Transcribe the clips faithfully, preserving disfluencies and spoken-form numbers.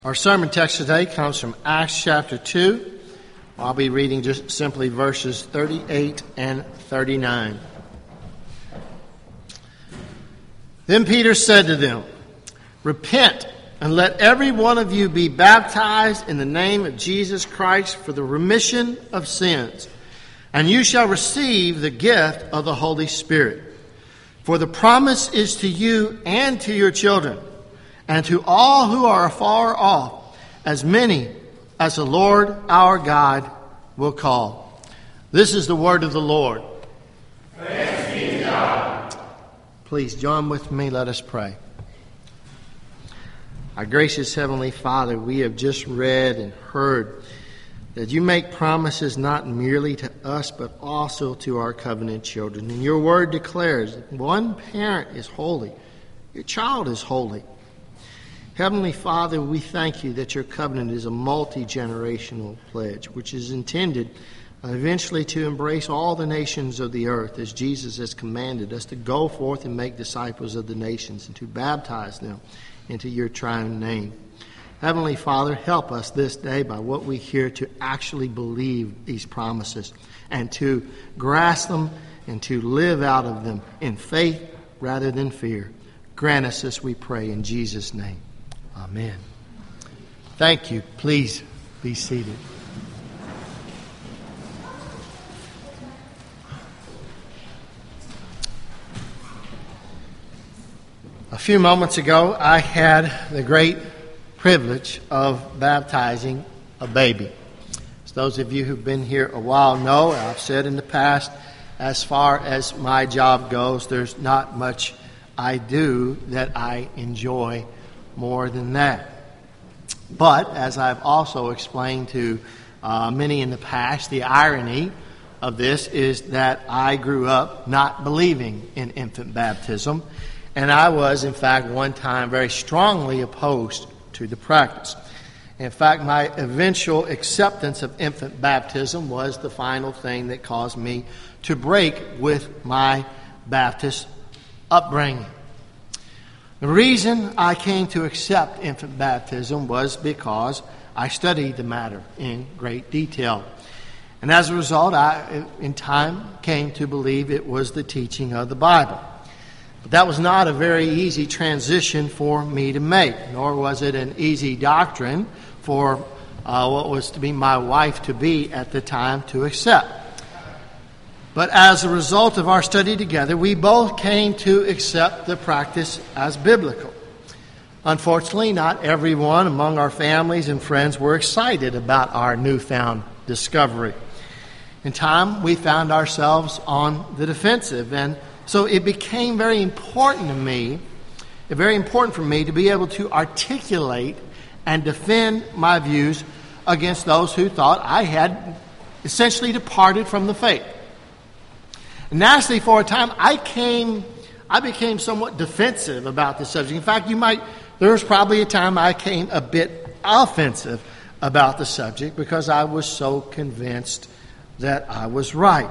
Our sermon text today comes from Acts chapter two. I'll be reading just simply verses thirty-eight and thirty-nine. Then Peter said to them, "Repent and let every one of you be baptized in the name of Jesus Christ for the remission of sins, and you shall receive the gift of the Holy Spirit. For the promise is to you and to your children, and to all who are afar off, as many as the Lord our God will call." This is the word of the Lord. Thanks be to God. Please join with me. Let us pray. Our gracious Heavenly Father, we have just read and heard that you make promises not merely to us, but also to our covenant children. And your word declares that one parent is holy, your child is holy. Heavenly Father, we thank you that your covenant is a multi-generational pledge, which is intended eventually to embrace all the nations of the earth, as Jesus has commanded us to go forth and make disciples of the nations and to baptize them into your triune name. Heavenly Father, help us this day by what we hear to actually believe these promises and to grasp them and to live out of them in faith rather than fear. Grant us this, we pray, in Jesus' name. Amen. Thank you. Please be seated. A few moments ago, I had the great privilege of baptizing a baby. As those of you who've been here a while know, I've said in the past, as far as my job goes, there's not much I do that I enjoy more than that. But as I've also explained to uh, many in the past, the irony of this is that I grew up not believing in infant baptism, and I was, in fact, one time very strongly opposed to the practice. In fact, my eventual acceptance of infant baptism was the final thing that caused me to break with my Baptist upbringing. The reason I came to accept infant baptism was because I studied the matter in great detail. And as a result, I, in time, came to believe it was the teaching of the Bible. But that was not a very easy transition for me to make, nor was it an easy doctrine for uh, what was to be my wife-to-be at the time to accept. But as a result of our study together, we both came to accept the practice as biblical. Unfortunately, not everyone among our families and friends were excited about our newfound discovery. In time, we found ourselves on the defensive, and so it became very important to me, very important for me to be able to articulate and defend my views against those who thought I had essentially departed from the faith. Naturally, for a time, I came, I became somewhat defensive about this subject. In fact, you might, there was probably a time I came a bit offensive about the subject because I was so convinced that I was right.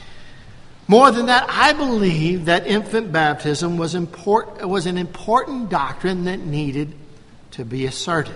More than that, I believe that infant baptism was important, was an important doctrine that needed to be asserted.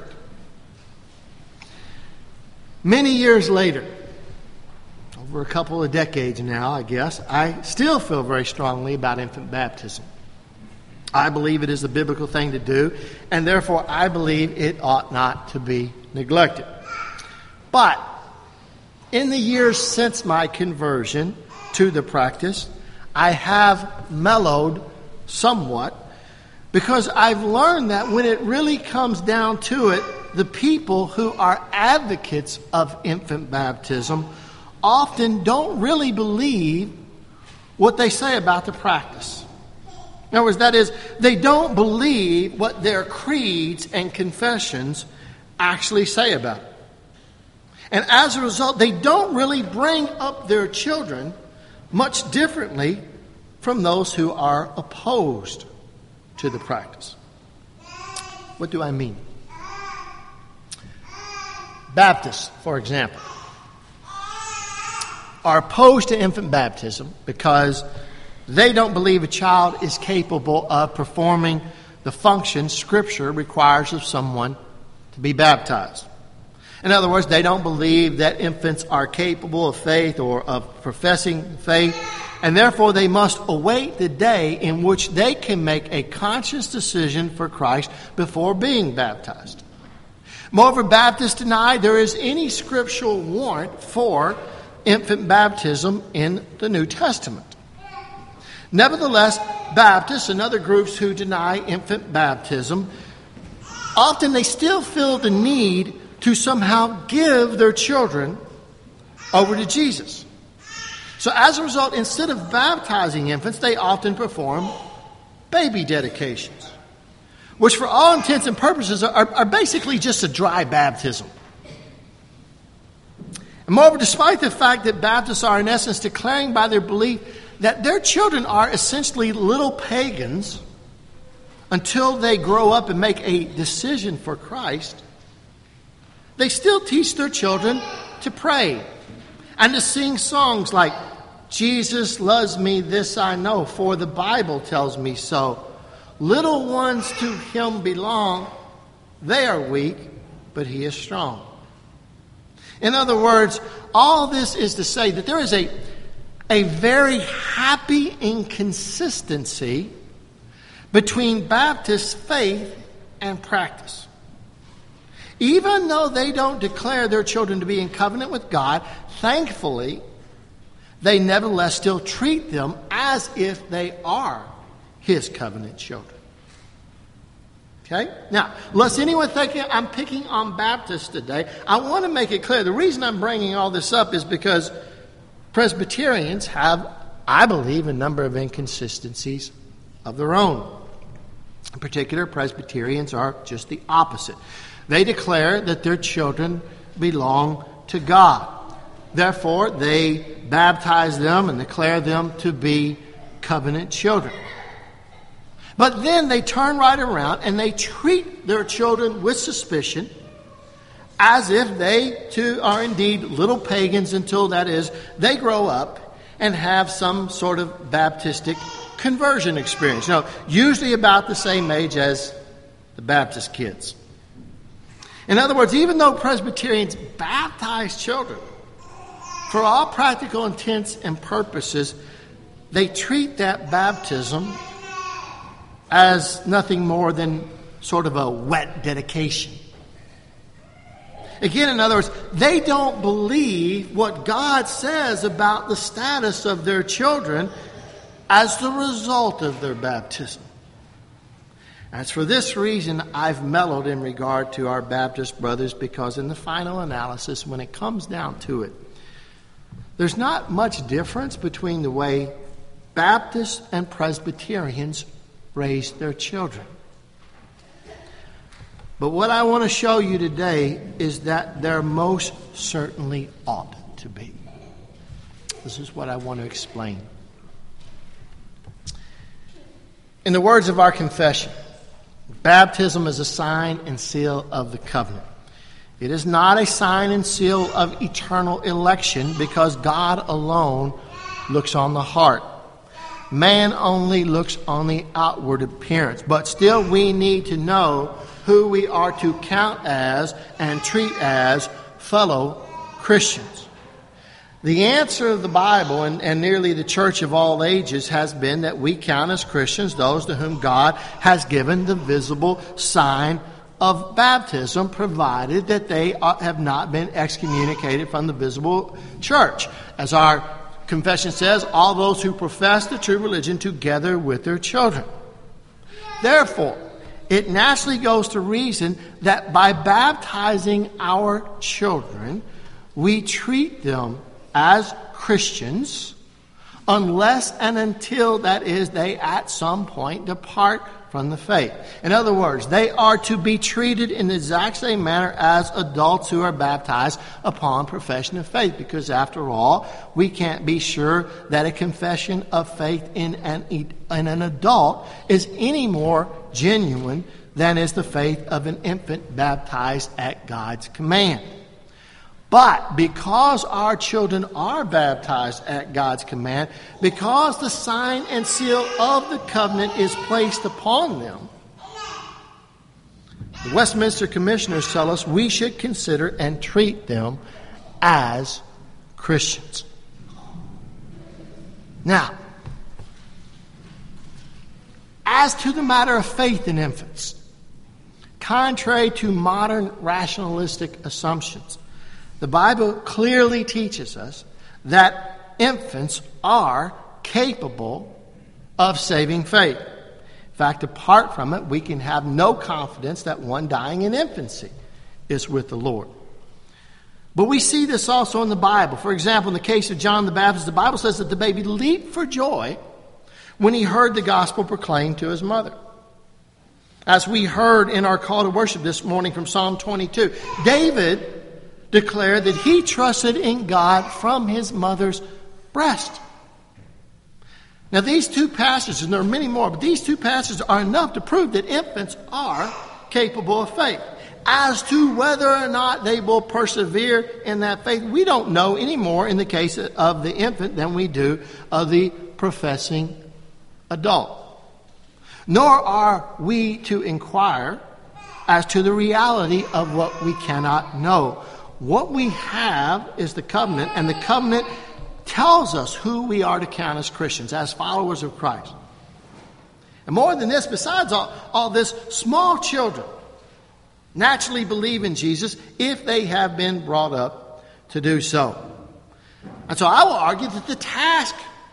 Many years later, over a couple of decades now, I guess, I still feel very strongly about infant baptism. I believe it is the biblical thing to do, and therefore I believe it ought not to be neglected. But in the years since my conversion to the practice, I have mellowed somewhat because I've learned that when it really comes down to it, the people who are advocates of infant baptism often don't really believe what they say about the practice. In other words, that is, they don't believe what their creeds and confessions actually say about it. And as a result, they don't really bring up their children much differently from those who are opposed to the practice. What do I mean? Baptists, for example, are opposed to infant baptism because they don't believe a child is capable of performing the function Scripture requires of someone to be baptized. In other words, they don't believe that infants are capable of faith or of professing faith, and therefore they must await the day in which they can make a conscious decision for Christ before being baptized. Moreover, Baptists deny there is any scriptural warrant for infant baptism in the New Testament. Nevertheless, Baptists and other groups who deny infant baptism, often they still feel the need to somehow give their children over to Jesus. So as a result, instead of baptizing infants, they often perform baby dedications, which for all intents and purposes are, are basically just a dry baptism. And moreover, despite the fact that Baptists are in essence declaring by their belief that their children are essentially little pagans until they grow up and make a decision for Christ, they still teach their children to pray and to sing songs like, Jesus loves me, this I know, for the Bible tells me so. Little ones to him belong. They are weak, but he is strong. In other words, all this is to say that there is a, a very happy inconsistency between Baptist faith and practice. Even though they don't declare their children to be in covenant with God, thankfully, they nevertheless still treat them as if they are his covenant children. Okay? Now, lest anyone think I'm picking on Baptists today, I want to make it clear. The reason I'm bringing all this up is because Presbyterians have, I believe, a number of inconsistencies of their own. In particular, Presbyterians are just the opposite. They declare that their children belong to God. Therefore, they baptize them and declare them to be covenant children. But then they turn right around and they treat their children with suspicion as if they too are indeed little pagans until, that is, they grow up and have some sort of Baptistic conversion experience. You know, usually about the same age as the Baptist kids. In other words, even though Presbyterians baptize children, for all practical intents and purposes, they treat that baptism as nothing more than sort of a wet dedication. Again, in other words, they don't believe what God says about the status of their children as the result of their baptism. And it's for this reason I've mellowed in regard to our Baptist brothers, because in the final analysis, when it comes down to it, there's not much difference between the way Baptists and Presbyterians raise their children. But what I want to show you today is that there most certainly ought to be. This is what I want to explain. In the words of our confession, baptism is a sign and seal of the covenant. It is not a sign and seal of eternal election, because God alone looks on the heart. Man only looks on the outward appearance. But still we need to know who we are to count as and treat as fellow Christians. The answer of the Bible and, and nearly the church of all ages has been that we count as Christians those to whom God has given the visible sign of baptism, provided that they have not been excommunicated from the visible church. As our confession says, all those who profess the true religion together with their children. Therefore, it naturally goes to reason that by baptizing our children, we treat them as Christians, unless and until, that is, they at some point depart from the faith. In other words, they are to be treated in the exact same manner as adults who are baptized upon profession of faith, because after all, we can't be sure that a confession of faith in an, in an adult is any more genuine than is the faith of an infant baptized at God's command. But because our children are baptized at God's command, because the sign and seal of the covenant is placed upon them, The Westminster Commissioners tell us we should consider and treat them as Christians. Now, as to the matter of faith in infants, contrary to modern rationalistic assumptions, the Bible clearly teaches us that infants are capable of saving faith. In fact, apart from it, we can have no confidence that one dying in infancy is with the Lord. But we see this also in the Bible. For example, in the case of John the Baptist, the Bible says that the baby leaped for joy when he heard the gospel proclaimed to his mother. As we heard in our call to worship this morning from Psalm twenty-two, David declared that he trusted in God from his mother's breast. Now these two passages, and there are many more, but these two passages are enough to prove that infants are capable of faith. As to whether or not they will persevere in that faith, we don't know any more in the case of the infant than we do of the professing adult. Nor are we to inquire as to the reality of what we cannot know. What we have is the covenant, and the covenant tells us who we are to count as Christians, as followers of Christ. And more than this, besides all, all this, small children naturally believe in Jesus if they have been brought up to do so. And so I will argue that the task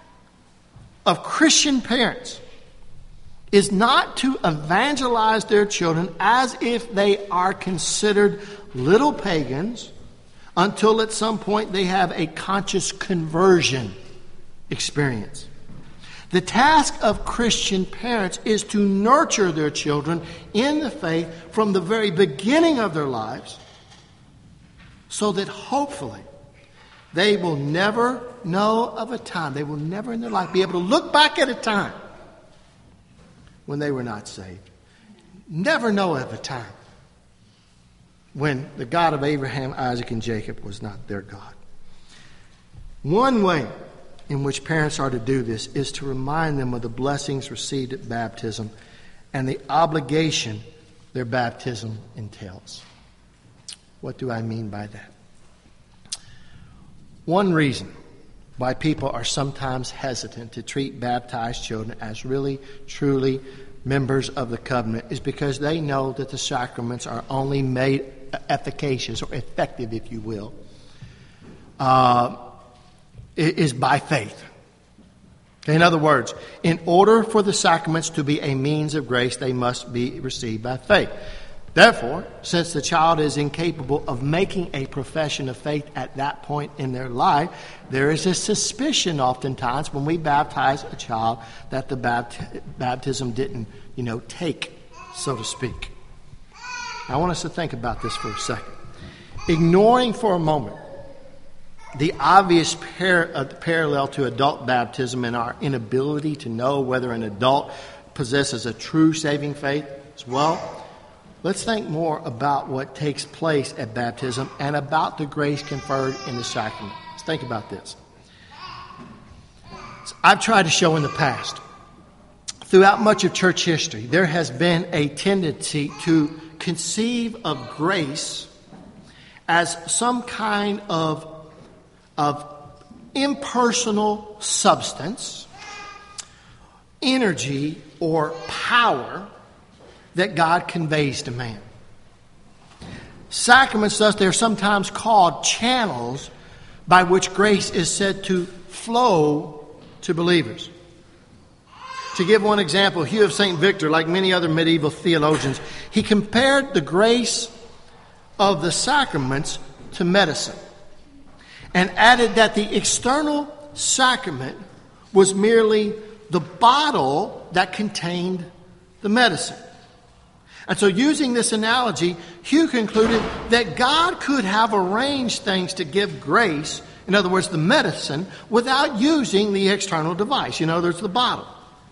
of Christian parents is not to evangelize their children as if they are considered little pagans until at some point they have a conscious conversion experience. The task of Christian parents is to nurture their children in the faith from the very beginning of their lives, so that hopefully they will never know of a time, they will never in their life be able to look back at a time when they were not saved. Never know of a time when the God of Abraham, Isaac, and Jacob was not their God. One way in which parents are to do this is to remind them of the blessings received at baptism and the obligation their baptism entails. What do I mean by that? One reason why people are sometimes hesitant to treat baptized children as really, truly members of the covenant is because they know that the sacraments are only made efficacious or effective, if you will, uh, is by faith. In other words, in order for the sacraments to be a means of grace, they must be received by faith. Therefore, since the child is incapable of making a profession of faith at that point in their life, there is a suspicion oftentimes when we baptize a child that the bapt- baptism didn't, you know, take, so to speak. I want us to think about this for a second. Ignoring for a moment the obvious par- uh, parallel to adult baptism and our inability to know whether an adult possesses a true saving faith as well, let's think more about what takes place at baptism and about the grace conferred in the sacrament. Let's think about this. So I've tried to show in the past, throughout much of church history, there has been a tendency to conceive of grace as some kind of, of impersonal substance, energy, or power that God conveys to man. Sacraments, thus, they're sometimes called channels by which grace is said to flow to believers. To give one example, Hugh of Saint Victor, like many other medieval theologians, he compared the grace of the sacraments to medicine and added that the external sacrament was merely the bottle that contained the medicine. And so using this analogy, Hugh concluded that God could have arranged things to give grace, in other words, the medicine, without using the external device. You know, there's the bottle.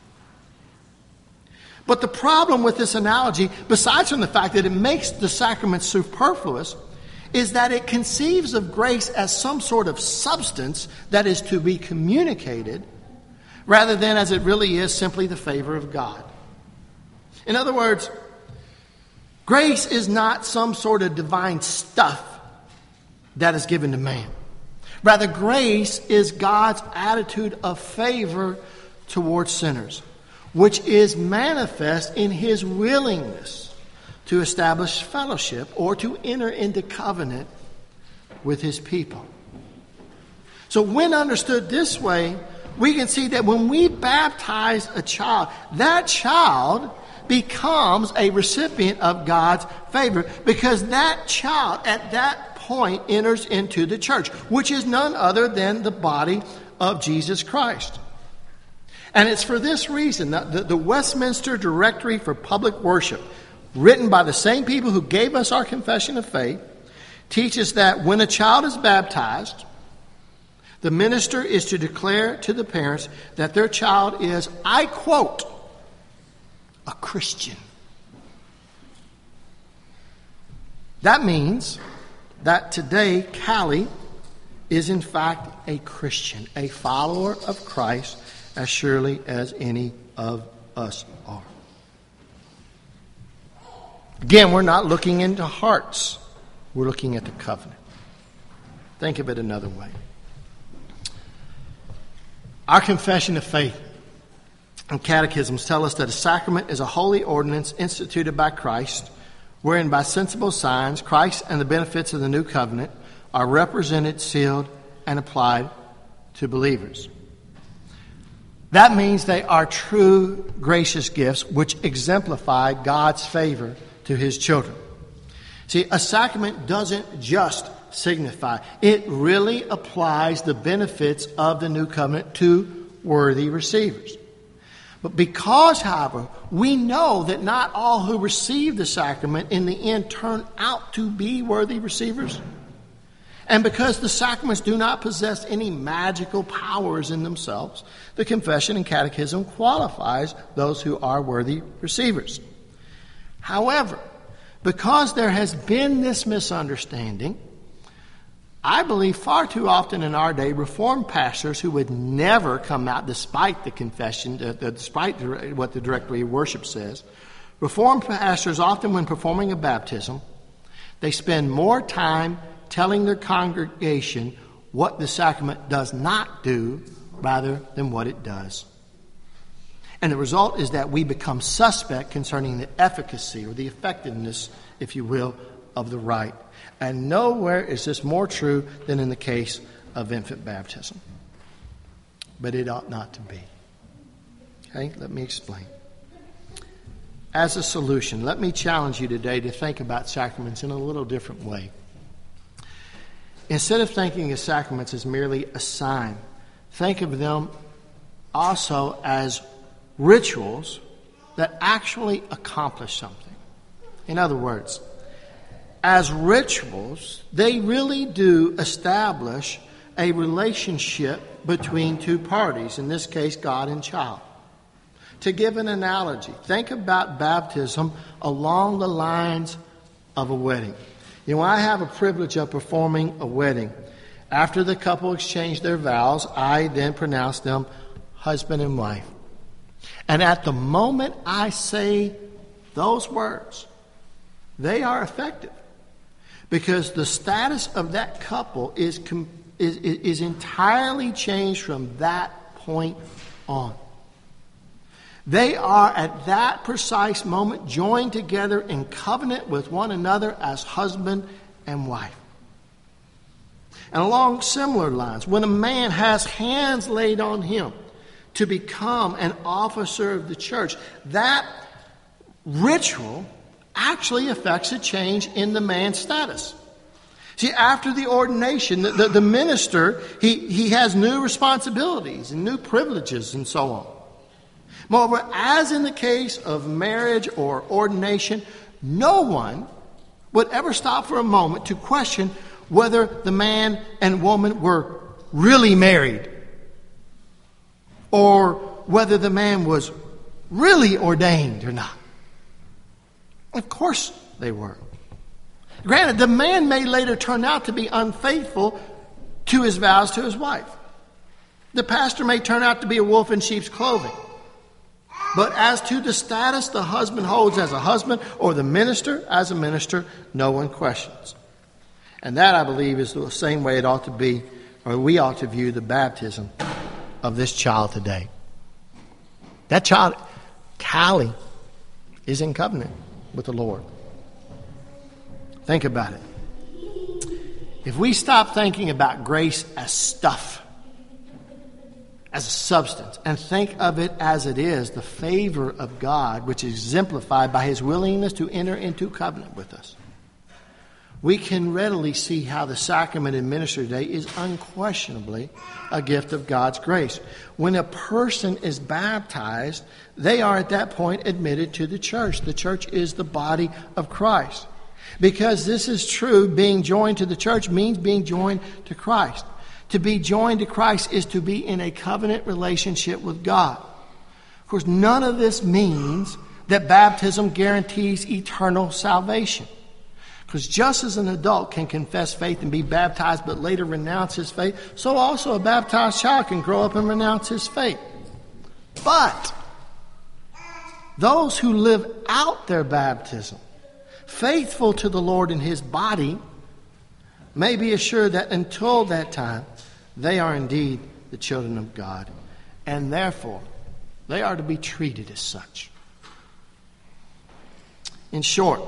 But the problem with this analogy, besides from the fact that it makes the sacrament superfluous, is that it conceives of grace as some sort of substance that is to be communicated, rather than as it really is simply the favor of God. In other words, Grace is not some sort of divine stuff that is given to man. Rather, grace is God's attitude of favor towards sinners, which is manifest in his willingness to establish fellowship or to enter into covenant with his people. So when understood this way, we can see that when we baptize a child, that child becomes a recipient of God's favor, because that child at that point enters into the church, which is none other than the body of Jesus Christ. And it's for this reason that the, the Westminster Directory for Public Worship, written by the same people who gave us our confession of faith, teaches that when a child is baptized, the minister is to declare to the parents that their child is, I quote, a Christian. That means that today Callie is in fact a Christian, a follower of Christ, as surely as any of us are. Again, we're not looking into hearts. We're looking at the covenant. Think of it another way. Our confession of faith and catechisms tell us that a sacrament is a holy ordinance instituted by Christ, wherein by sensible signs Christ and the benefits of the new covenant are represented, sealed, and applied to believers. That means they are true gracious gifts which exemplify God's favor to his children. See, a sacrament doesn't just signify. It really applies the benefits of the new covenant to worthy receivers. But because, however, we know that not all who receive the sacrament in the end turn out to be worthy receivers, and because the sacraments do not possess any magical powers in themselves, the confession and catechism qualifies those who are worthy receivers. However, because there has been this misunderstanding, I believe far too often in our day, Reformed pastors who would never come out despite the confession, uh, despite what the directory of worship says, Reformed pastors often when performing a baptism, they spend more time telling their congregation what the sacrament does not do rather than what it does. And the result is that we become suspect concerning the efficacy or the effectiveness, if you will, of the rite. And nowhere is this more true than in the case of infant baptism. But it ought not to be. Okay, let me explain. As a solution, let me challenge you today to think about sacraments in a little different way. Instead of thinking of sacraments as merely a sign, think of them also as rituals that actually accomplish something. In other words, as rituals, they really do establish a relationship between two parties, in this case, God and child. To give an analogy, think about baptism along the lines of a wedding. You know, I have a privilege of performing a wedding. After the couple exchange their vows, I then pronounce them husband and wife. And at the moment I say those words, they are effective. Because the status of that couple is, is, is entirely changed from that point on. They are at that precise moment joined together in covenant with one another as husband and wife. And along similar lines, when a man has hands laid on him to become an officer of the church, that ritual actually affects a change in the man's status. See, after the ordination, the, the, the minister, he, he has new responsibilities and new privileges and so on. Moreover, as in the case of marriage or ordination, no one would ever stop for a moment to question whether the man and woman were really married or whether the man was really ordained or not. Of course they were. Granted, the man may later turn out to be unfaithful to his vows to his wife. The pastor may turn out to be a wolf in sheep's clothing. But as to the status the husband holds as a husband or the minister as a minister, no one questions. And that, I believe, is the same way it ought to be, or we ought to view the baptism of this child today. That child, Callie, is in covenant with the Lord. Think about it. If we stop thinking about grace as stuff, as a substance, and think of it as it is, the favor of God, which is exemplified by his willingness to enter into covenant with us, we can readily see how the sacrament administered today is unquestionably a gift of God's grace. When a person is baptized, they are at that point admitted to the church. The church is the body of Christ. Because this is true, being joined to the church means being joined to Christ. To be joined to Christ is to be in a covenant relationship with God. Of course, none of this means that baptism guarantees eternal salvation. Because just as an adult can confess faith and be baptized but later renounce his faith, so also a baptized child can grow up and renounce his faith. But those who live out their baptism, faithful to the Lord in his body, may be assured that until that time, they are indeed the children of God. And therefore, they are to be treated as such. In short,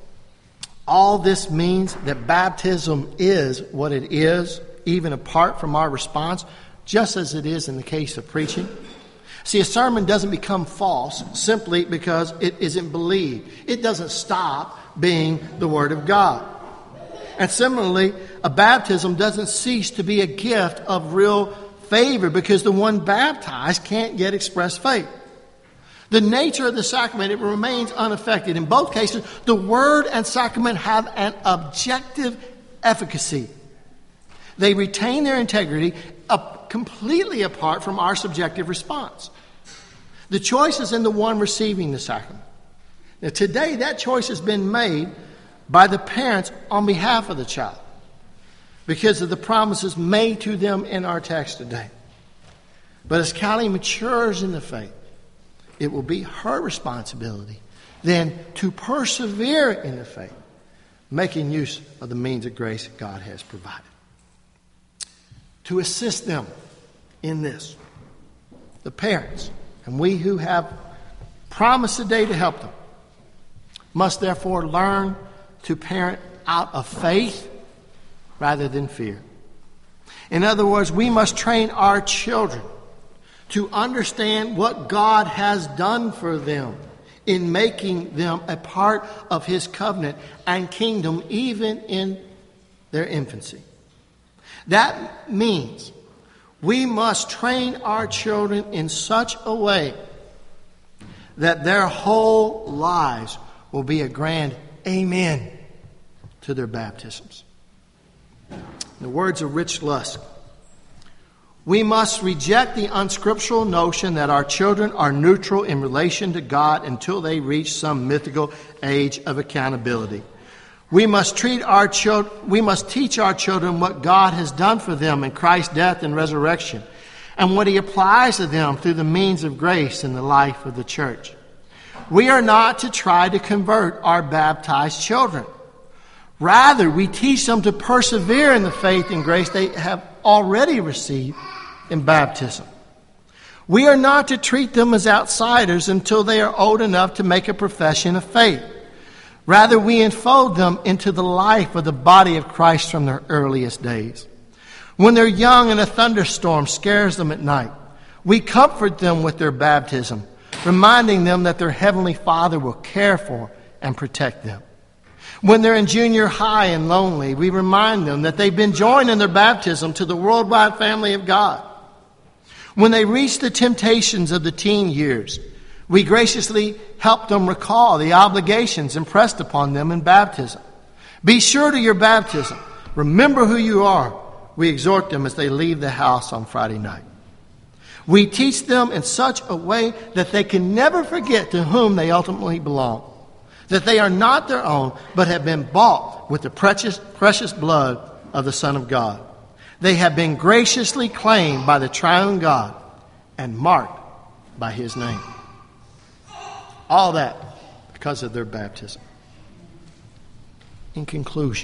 all this means that baptism is what it is, even apart from our response, just as it is in the case of preaching. See, a sermon doesn't become false simply because it isn't believed. It doesn't stop being the Word of God. And similarly, a baptism doesn't cease to be a gift of real favor because the one baptized can't yet express faith. The nature of the sacrament, it remains unaffected. In both cases, the word and sacrament have an objective efficacy. They retain their integrity up completely apart from our subjective response. The choice is in the one receiving the sacrament. Now, today, that choice has been made by the parents on behalf of the child because of the promises made to them in our text today. But as Callie matures in the faith, it will be her responsibility then to persevere in the faith, making use of the means of grace God has provided. To assist them in this, the parents and we who have promised today to help them must therefore learn to parent out of faith rather than fear. In other words, we must train our children to understand what God has done for them in making them a part of his covenant and kingdom even in their infancy. That means we must train our children in such a way that their whole lives will be a grand amen to their baptisms. In the words of Rich Lusk, we must reject the unscriptural notion that our children are neutral in relation to God until they reach some mythical age of accountability. We must treat our children, we must teach our children what God has done for them in Christ's death and resurrection, and what he applies to them through the means of grace in the life of the church. We are not to try to convert our baptized children. Rather, we teach them to persevere in the faith and grace they have already received in baptism. We are not to treat them as outsiders until they are old enough to make a profession of faith. Rather, we enfold them into the life of the body of Christ from their earliest days. When they're young and a thunderstorm scares them at night, we comfort them with their baptism, reminding them that their Heavenly Father will care for and protect them. When they're in junior high and lonely, we remind them that they've been joined in their baptism to the worldwide family of God. When they reach the temptations of the teen years, we graciously help them recall the obligations impressed upon them in baptism. Be sure to your baptism. Remember who you are. We exhort them as they leave the house on Friday night. We teach them in such a way that they can never forget to whom they ultimately belong. That they are not their own, but have been bought with the precious, precious blood of the Son of God. They have been graciously claimed by the triune God and marked by his name. All that because of their baptism. In conclusion,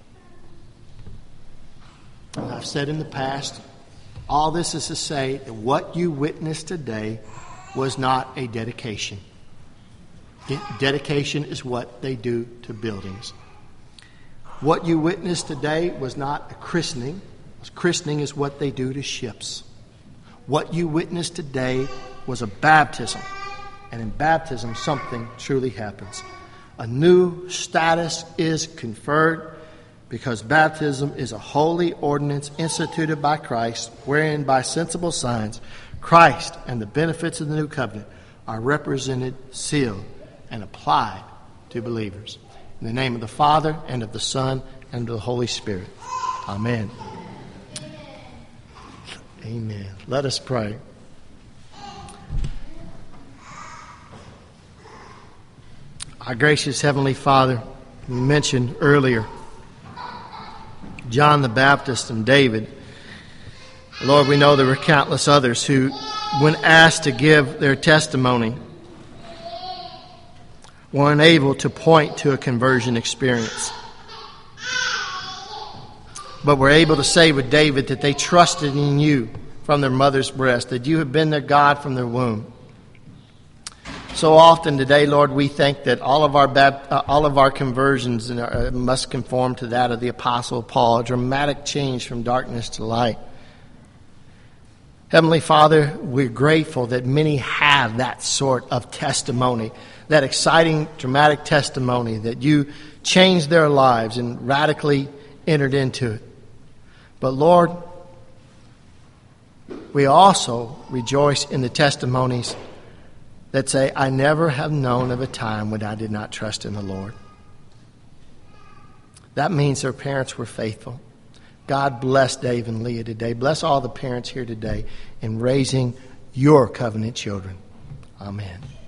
and I've said in the past, all this is to say that what you witnessed today was not a dedication. Dedication is what they do to buildings. What you witnessed today was not a christening. Christening is what they do to ships. What you witnessed today was a baptism. And in baptism, something truly happens. A new status is conferred because baptism is a holy ordinance instituted by Christ, wherein by sensible signs, Christ and the benefits of the new covenant are represented, sealed, and applied to believers. In the name of the Father, and of the Son, and of the Holy Spirit. Amen. Amen. Let us pray. Our gracious Heavenly Father, we mentioned earlier John the Baptist and David. Lord, we know there were countless others who, when asked to give their testimony, were unable to point to a conversion experience. But we're able to say with David that they trusted in you from their mother's breast, that you have been their God from their womb. So often today, Lord, we think that all of our bap- uh, all of our conversions uh, must conform to that of the Apostle Paul, a dramatic change from darkness to light. Heavenly Father, we're grateful that many have that sort of testimony, that exciting, dramatic testimony that you changed their lives and radically entered into it. But Lord, we also rejoice in the testimonies that say, I never have known of a time when I did not trust in the Lord. That means their parents were faithful. God bless Dave and Leah today. Bless all the parents here today in raising your covenant children. Amen.